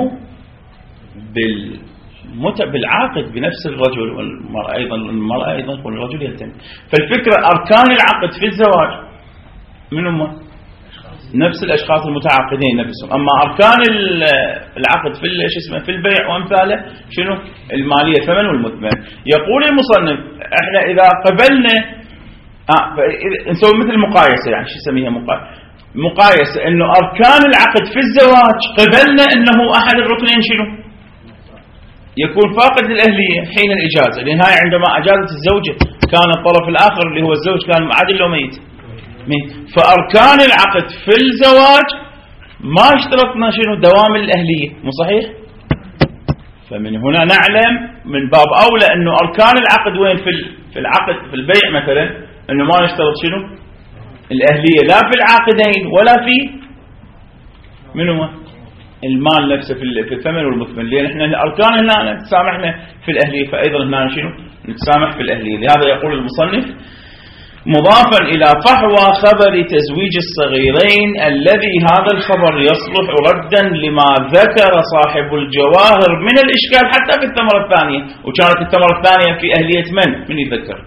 بالمتع بالعاقد بنفس الرجل والمرأة أيضا، المرأة أيضا والرجل يهتم. فالفكرة أركان العقد في الزواج من هم؟ نفس الأشخاص المتعاقدين نفسهم. أما أركان العقد في ايش اسمه في البيع وأمثاله شنو؟ المالية، الثمن والمثمن. يقول المصنف احنا إذا قبلنا آه نسوي مثل مقايسة، يعني شو نسميها مقايسة؟ مقايسة إنه أركان العقد في الزواج قبلنا إنه أحد الركنين شنو؟ يكون فاقد للأهلية حين الإجازة، لأن هاي عندما أجازت الزوجة كان الطرف الآخر اللي هو الزوج كان عادل لو ميت. فأركان العقد في الزواج ما اشترطنا شنو؟ دوام الأهلية، مو صحيح؟ فمن هنا نعلم من باب أولى أنه أركان العقد وين في في العقد في البيع مثلا، أنه ما نشترط شنو؟ الأهلية، لا في العاقدين ولا في من هو؟ المال نفسه في الثمن والمثمن، لأن احنا الأركان هنا نتسامحنا في الأهلية، فأيضا هنا شنو نتسامح في الأهلية. لهذا يقول المصنف مضافا إلى فحوى خبر تزويج الصغيرين الذي هذا الخبر يصلح ردا لما ذكر صاحب الجواهر من الإشكال حتى في الثمرة الثانية. وكانت الثمرة الثانية في أهلية من؟ من يذكر؟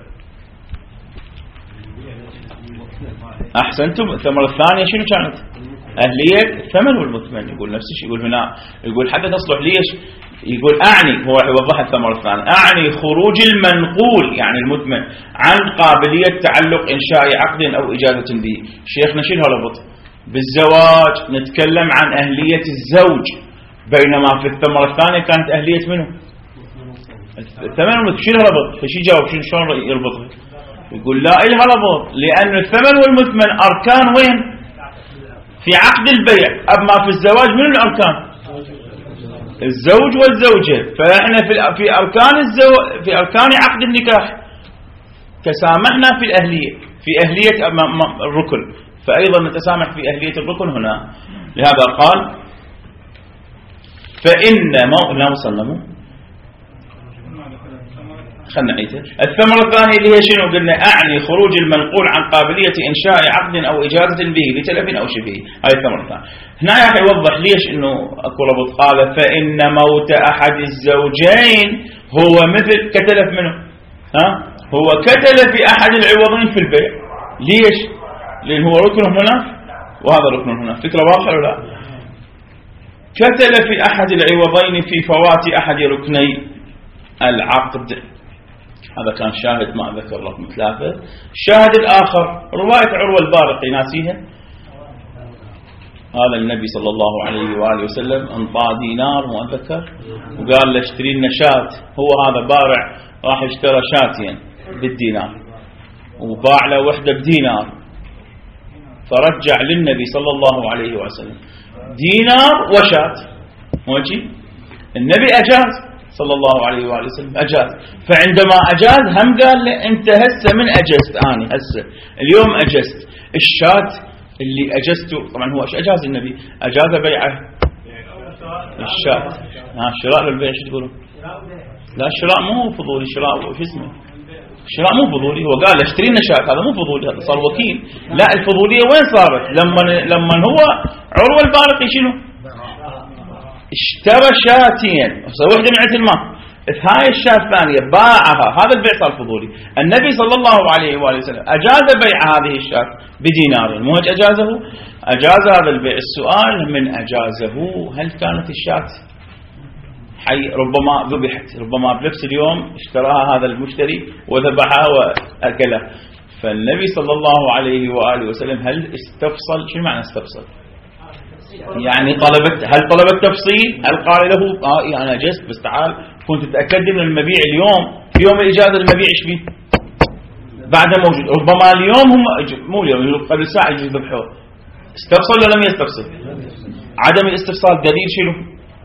أحسنتم. الثمرة الثانية شنو كانت؟ أهلية الثمن والمثمن. يقول نفس الشيء، يقول هنا يقول حتى تصلح ليش؟ يقول أعني، هو يوضح الثمرة الثانية، أعني خروج المنقول يعني المثمن عن قابلية تعلق إنشاء عقد أو إجازة به. شيخنا شنو هالربط؟ بالزواج نتكلم عن أهلية الزوج، بينما في الثمرة الثانية كانت أهلية منه؟ الثمن والمثمن. شنو هالربط؟ فشي جاوب شنو شلون يربطها؟ يقول لا إلها ربط، لأن الثمن والمثمن أركان وين؟ في عقد البيع. أما في الزواج من الأركان؟ الزوج والزوجة. فإحنا في في أركان الزو في أركان عقد النكاح تسامحنا في الأهلية، في أهلية الركن، فأيضا نتسامح في أهلية الركن هنا. لهذا قال فإن ما لا وصلنا خلنا نعيدها. الثمرة الثانية اللي هي شنو؟ قلنا أعني خروج المنقول عن قابلية إنشاء عقد أو إجازة به لتلف أو شبهه. هاي الثمرة الثانية. هنا يا أخي يوضح ليش إنه أكو ربط. قال فإن موت أحد الزوجين هو مثل كتلف منه، ها هو كتلف أحد العوضين في البيع. ليش؟ لأن هو ركن هنا وهذا ركن هنا. فكرة واضحة ولا لا؟ كتلف أحد العوضين في فوات أحد ركني العقد. هذا كان شاهد ما ذكر رقم ثلاثة. الشاهد الآخر رواية عروة البارقي ناسيها. هذا النبي صلى الله عليه وآله وسلم انطى دينار مؤذكر وقال له اشتري لنا شاة. هو هذا بارع راح اشترى شاتين بالدينار وباع له وحدة بدينار، فرجع للنبي صلى الله عليه وسلم دينار وشات. موجي النبي أجاز صلى الله عليه وآله وسلم أجاز. فعندما أجاز هم قال له أنت هسه من أجزت؟ أنا هسه اليوم أجزت. الشات اللي أجزته طبعا هو ايش أجاز النبي؟ أجاز بيعه الشات. ها شراء للبيع شو تقولون؟ لا الشراء مو فضولي، شراء شو اسمه؟ الشراء مو فضولي. هو قال اشتري لنا شات، هذا مو فضولي، هذا صار وكيل. لا الفضولية وين صارت؟ لما لما هو عروة البارقي شنو؟ اشترى شاتين وحده من عند الماء، هاي الشاة الثانية باعها، هذا البيع صار فضولي. النبي صلى الله عليه وآله وسلم أجاز بيع هذه الشاة بدينار. مو أجازه؟ أجاز هذا البيع. السؤال من أجازه هل كانت الشاة حي؟ ربما ذبحت، ربما بنفس اليوم اشتراها هذا المشتري وذبحها وأكلها. فالنبي صلى الله عليه وآله وسلم هل استفصل؟ شو معنى استفصل؟ يعني طلبت، هل طلبت تفصيل؟ هل قال له اه يعني انا جست بس تعال كنت تتاكد من المبيع اليوم، في يوم الاجازه المبيع ايش فيه؟ بعده موجود. ربما اليوم هم مو اليوم قبل ساعه يجوز ذبحوه. استفصل ولا لم يستفصل؟ عدم الاستفصال دليل شنو؟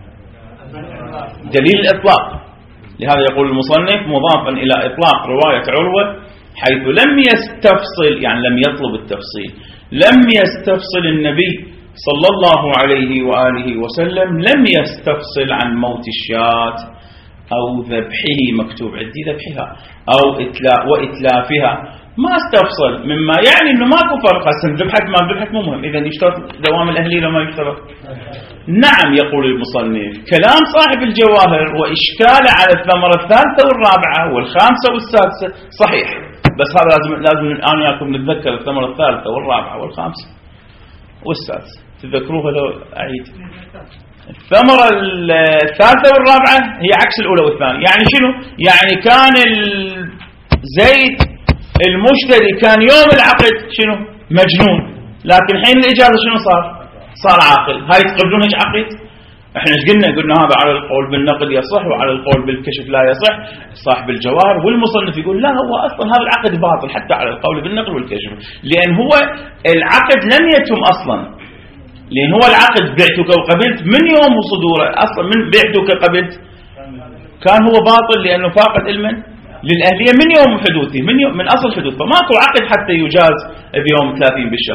دليل الاطلاق. لهذا يقول المصنف مضافا الى اطلاق روايه عروه حيث لم يستفصل يعني لم يطلب التفصيل، لم يستفصل النبي صلى الله عليه وآله وسلم، لم يستفصل عن موت الشاة أو ذبحه، مكتوب عندي ذبحها أو إتلاف وإتلافها، ما استفصل، مما يعني أنه ماكو فرق. هسه ذبحت ما ذبحت مو مهم، إذا يشترط دوام الأهلية لو ما يشترط. نعم يقول المصنف كلام صاحب الجواهر وإشكال على الثمرة الثالثة والرابعة والخامسة والسادسة صحيح، بس هذا لازم لازم الآن ياكم نتذكر الثمرة الثالثة والرابعة والخامسة والسادسة. تذكروها لو أعيد. الثمرة الثالثة والرابعة هي عكس الأولى والثانية. يعني شنو؟ يعني كان الزيت المشتري كان يوم العقد شنو؟ مجنون، لكن حين الإجازة شنو صار؟ صار عاقل. هاي تقبلون ايش عقد؟ احنا ايش قلنا؟ قلنا هذا على القول بالنقد يصح وعلى القول بالكشف لا يصح. صاحب الجواهر والمصنف يقول لا هو اصلا هذا العقد باطل حتى على القول بالنقد والكشف، لأن هو العقد لم يتم اصلا. لأن هو العقد بعتك وقبلت من يوم صدوره، أصلا من بعتك قبلت كان هو باطل لأنه فاقد علما للأهلية من يوم حدوثه، من يوم من أصل حدوثه. فماكو عقد حتى يجاز بيوم ثلاثين بالشهر،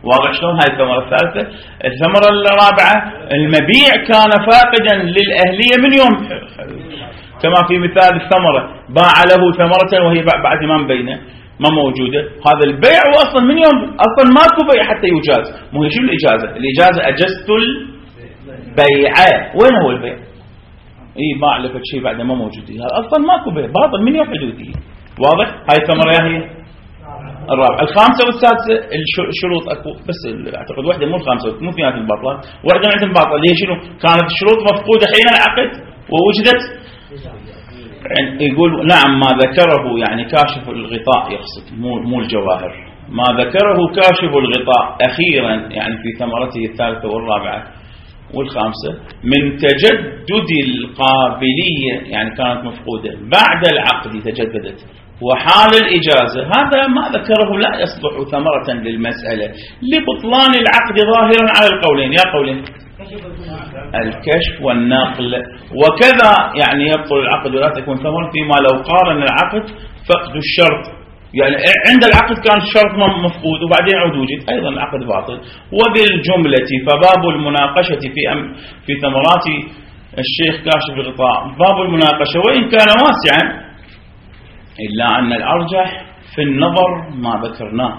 واضح شلون؟ هاي الثمرة الثالثة. الثمرة الرابعة المبيع كان فاقدا للأهلية من يوم، كما في مثال الثمرة باع له ثمرة وهي بعد ما مبينة ما موجودة. هذا البيع هو أصلا من يوم أصلا ماكو بيع حتى يجاز. مو هي شو الإجازة؟ الإجازة أجزت البيع. وين هو البيع؟ اي باع لك شيء بعد ما موجود، هذا اصلا ماكو بيع، باطل من يوم حدوثه. واضح؟ هاي الثمرة هي الرابعة. الخامسة والسادسة الشروط اكو، بس اعتقد واحدة مو الخامسة مو اثنينات الباطلات، واحدة من الباطل اللي هي شنو؟ كانت الشروط مفقودة حين العقد ووجدت. يعني يقول نعم ما ذكره يعني كاشف الغطاء، يقصد مو مو الجواهر، ما ذكره كاشف الغطاء اخيرا يعني في ثمرته الثالثة والرابعة والخامسة من تجدد القابلية، يعني كانت مفقودة بعد العقد تجددت، وحال الإجازة هذا ما ذكره لا يصلح ثمرة للمسألة لبطلان العقد ظاهرا على القولين. يا قولين الكشف والنقل. وكذا يعني يبطل العقد ولا تكون ثمرة فيما لو قارن العقد فقد الشرط، يعني عند العقد كان الشرط مفقود وبعدين عود وجد، أيضا العقد باطل. وبالجملة فباب المناقشة في أم في ثمرات الشيخ كاشف الغطاء باب المناقشة وإن كان واسعا، إلا أن الأرجح في النظر ما ذكرناه.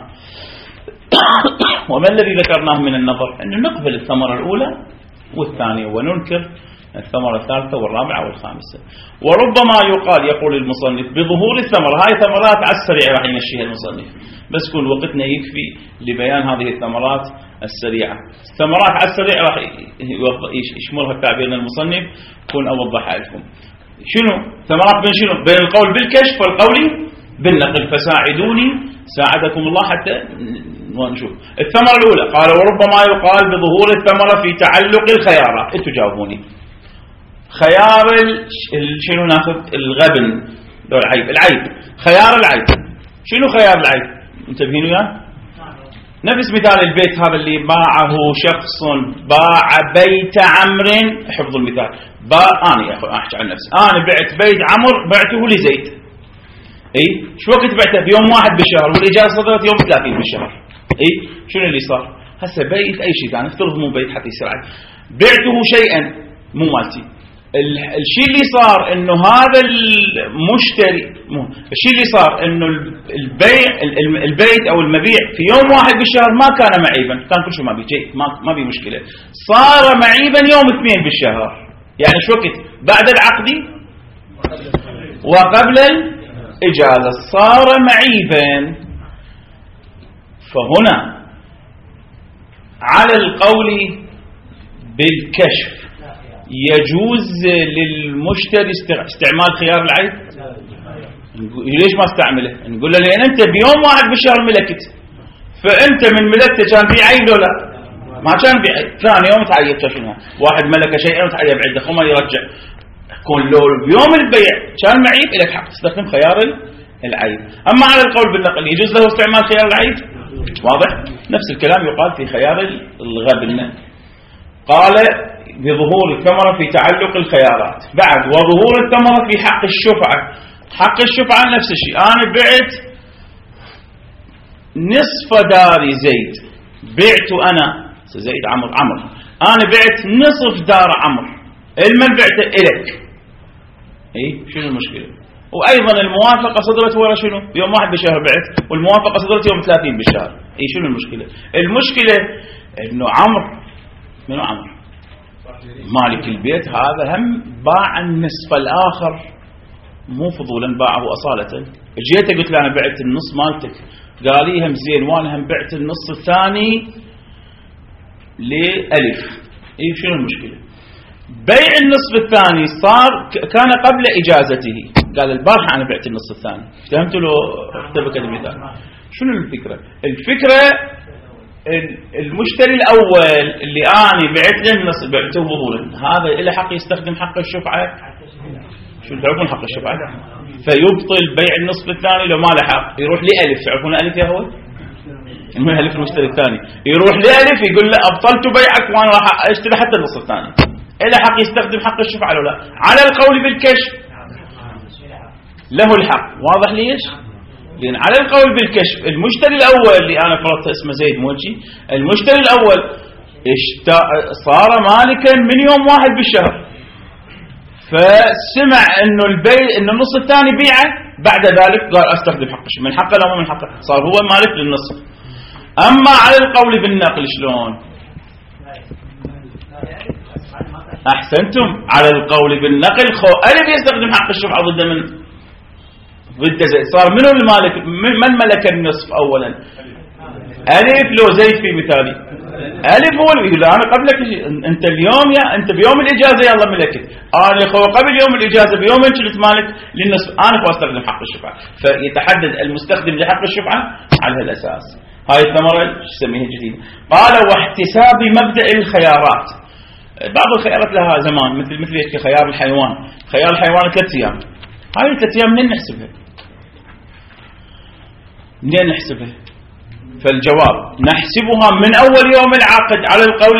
وما الذي ذكرناه من النظر؟ أن نقبل الثمرة الأولى والثانية وننكر الثمرة الثالثة والرابعة والخامسة. وربما يقال يقول المصنف بظهور الثمرة، هاي ثمرات على السريع راح يمشيها المصنف، بس كل وقتنا يكفي لبيان هذه الثمرات السريعة. الثمرات على السريع راح يشملها التعبير المصنف، كون أوضحها لكم. شنو ثمرات؟ بين شنو؟ بين القول بالكشف والقول بالنقل. فساعدوني ساعدكم الله حتى نشوف. الثمرة الأولى قال وربما يقال بظهور الثمرة في تعلق الخيارات. انتوا جاوبوني. خيار شنو ناخذ؟ الغبن لو العيب، العيب خيار العيب. شنو خيار العيب؟ انتبهين وياه. نفس مثال البيت هذا اللي باعه شخص، باع بيت عمر، حفظوا المثال، باع انا يا اخي احكي عن نفسي، انا بعت بيت عمر بعته لزيد. اي شو وقت بعته؟ بيوم واحد بالشهر والاجازه صدرت يوم ثلاثين بالشهر. اي شنو اللي صار؟ هسه بيت اي شيء ثاني، افترض مو بيت حتى يصير عيب، بعته شيئا مو مالتي. الشيء اللي صار انه هذا المشتري، الشيء اللي صار انه البيع البيت او المبيع في يوم واحد بالشهر ما كان معيبا، كان كل شيء ما بي شيء ما ما بي مشكله، صار معيبا يوم اثنين بالشهر. يعني شو وقت؟ بعد العقد وقبل الاجازه صار معيبا. فهنا على القول بالكشف يجوز للمشتري استعمال خيار العيب. ليش ما استعمله؟ نقول له لأن أنت بيوم واحد بالشهر ملكت، فأنت من ملكته كان في عيب ولا ما كان في عيب؟ ثاني يوم تعيب. شنو واحد ملك شيئا وتعيب عنده خما يرجع، كل لو بيوم البيع كان معيب لك حق تستخدم خيار العيب. أما على القول بالنقل يجوز له استعمال خيار العيب. واضح؟ نفس الكلام يقال في خيار الغبن. قال بظهور الثمرة في تعلق الخيارات. بعد وظهور الثمرة في حق الشفعة. حق الشفعة نفس الشيء، أنا بعت نصف دار زيد، بعت أنا زيد عمر عمر أنا بعت نصف دار عمر، المن بعته إلك. إيه شنو المشكلة؟ وأيضا الموافقة صدرت ورا شنو؟ يوم واحد بالشهر بعت، والموافقة صدرت يوم ثلاثين بالشهر. إيه شنو المشكلة؟ المشكلة إنه عمر منو عمر؟ مالك البيت هذا هم باع النصف الآخر مو فضولا، باعه أصالة. جيت قلت له أنا بعت النص مالتك، قال لي هم زين وأنا هم بعت النص الثاني لألف. إيه شنو المشكلة؟ بيع النصف الثاني صار كان قبل إجازته، قال البارحة أنا بعت النص الثاني. فهمت له اختبك المثال؟ شنو الفكرة؟ الفكرة المشتري الأول اللي أنا بعت له النص بعته فضولا، هذا إله حق يستخدم حق الشفعة. شو تعرفون حق الشفعة؟ فيبطل بيع النصف الثاني لو ما له حق، يروح لألف. تعرفون ألف يا هو؟ ما ألف المشتري الثاني يروح لألف يقول له أبطلت بيعك وأنا راح أشتري حتى النصف الثاني. إله حق يستخدم حق الشفعة ولا لا؟ على القول بالكشف له الحق. واضح ليش؟ زين. على القول بالكشف المشتري الأول اللي أنا فرضت اسمه زيد موجي، المشتري الأول صار مالكا من يوم واحد بالشهر، فسمع انه البيع انه النص الثاني بيعه، بعد ذلك قال استخدم حق الشفعة. من حقه لو مو من حقه، صار هو مالك للنصف. اما على القول بالنقل شلون؟ احسنتم، على القول بالنقل خو الف يستخدم حق الشفعة ضد من ضد زيد، صار منو المالك؟ من ملك النصف اولا؟ الف لو زيد في مثالي الف هو اللي يقول انا قبلك، انت اليوم يا انت بيوم الاجازه يلا ملكت، انا خو قبل يوم الاجازه بيومين كنت مالك للنصف، انا خو استخدم حق الشفعه. فيتحدد المستخدم لحق الشفعه على هالاساس. هاي الثمره شو نسميها جديده. قال واحتساب مبدا الخيارات. بعض الخيارات لها زمان، مثل مثل خيار الحيوان، خيار الحيوان ثلاث ايام، هاي ثلاث ايام منين نحسبها؟ منين نحسبها؟ فالجواب نحسبها من أول يوم العقد على القول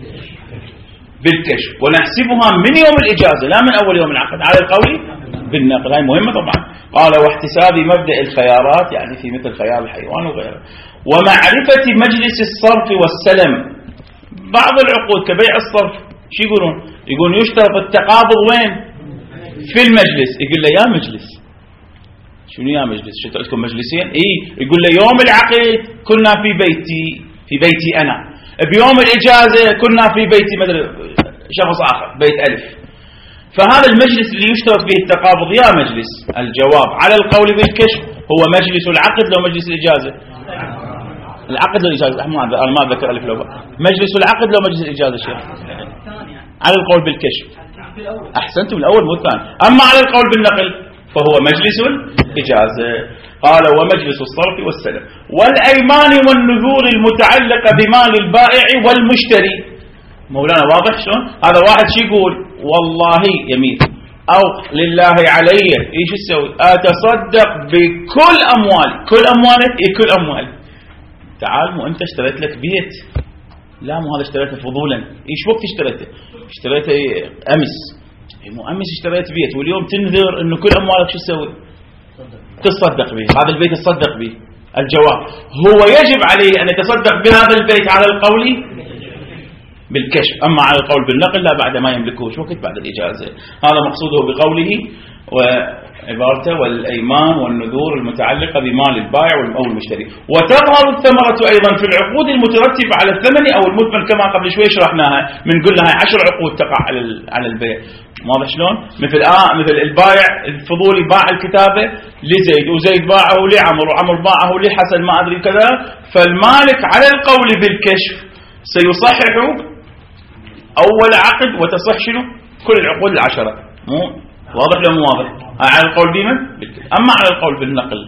بالكشف، ونحسبها من يوم الإجازة لا من أول يوم العقد على القول بالنقل. هاي مهمة طبعا. قال واحتساب مبدأ الخيارات، يعني في مثل خيار الحيوان وغيره. ومعرفة مجلس الصرف والسلم. بعض العقود كبيع الصرف شو يقولون؟ يقولون يشترط التقابض وين؟ في المجلس. يقول له يا مجلس شنو يا مجلس؟ شو عندكم مجلسين؟ اي يقول له يوم العقد كنا في بيتي في بيتي انا، بيوم الاجازه كنا في بيتي مثلا شخص اخر بيت الف. فهذا المجلس اللي يشترط به التقابض يا مجلس. الجواب على القول بالكشف هو مجلس العقد لو مجلس الاجازه؟ العقد لو الاجازه، انا ما ذكر الف لو مجلس العقد لو مجلس الاجازه شيخ. على القول بالكشف احسنتم، الاول مو الثاني. اما على القول بالنقل فهو مجلس الإجازة. قال ومجلس الصرف والسلم والأيمان والنذور المتعلقة بمال البائع والمشتري. مولانا واضح شلون؟ هذا واحد شي يقول والله يمين أو لله علي إيش تسوي؟ أتصدق بكل أموالي. كل أموالك؟ إيه كل أموالي. تعال مو أنت اشتريت لك بيت، لا مو هذا اشتريته فضولا. إيش وقت اشتريته؟ اشتريته أمس. مو أمس اشتريت بيت واليوم تنذر انه كل اموالك شو تسوي؟ تصدق به، هذا البيت تصدق به. الجواب هو يجب عليه ان يتصدق بهذا البيت على القول بالكشف، اما على القول بالنقل لا، بعد ما يملكه شو وقت بعد الاجازه. هذا مقصوده بقوله وعبارته والايمان والنذور المتعلقه بمال البائع او المشتري. وتظهر الثمره ايضا في العقود المترتبه على الثمن او المثمن كما قبل شوي شرحناها، من قلنا هاي عشر عقود تقع على على البيع. واضح شلون؟ مثل آه مثل البائع الفضولي باع الكتابه لزيد وزيد باعه لعمر وعمر باعه لحسن ما ادري كذا، فالمالك على القول بالكشف سيصحح اول عقد وتصح شنو؟ كل العقود العشره. مو واضح لو مو واضح؟ على القول بمن؟ بالكشف. اما على القول بالنقل،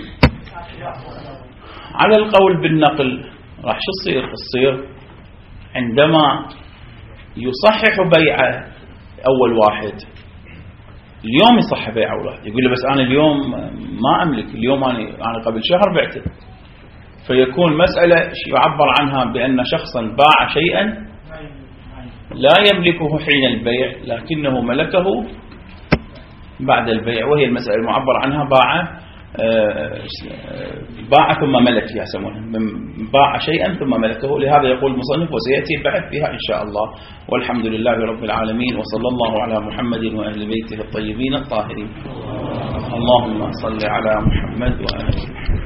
على القول بالنقل راح شو تصير؟ تصير عندما يصحح بيعه أول واحد، اليوم يصح بيع أول واحد، يقول له بس أنا اليوم ما أملك، اليوم أنا أنا قبل شهر بعته، فيكون مسألة يعبر عنها بأن شخصا باع شيئا لا يملكه حين البيع لكنه ملكه بعد البيع، وهي المسألة المعبر عنها باع باع ثم ملك يسمونها، باع شيئا ثم ملكه. لهذا يقول المصنف وسيأتي البحث فيها إن شاء الله. والحمد لله رب العالمين، وصلى الله على محمد وأهل بيته الطيبين الطاهرين. اللهم صل على محمد وآل محمد.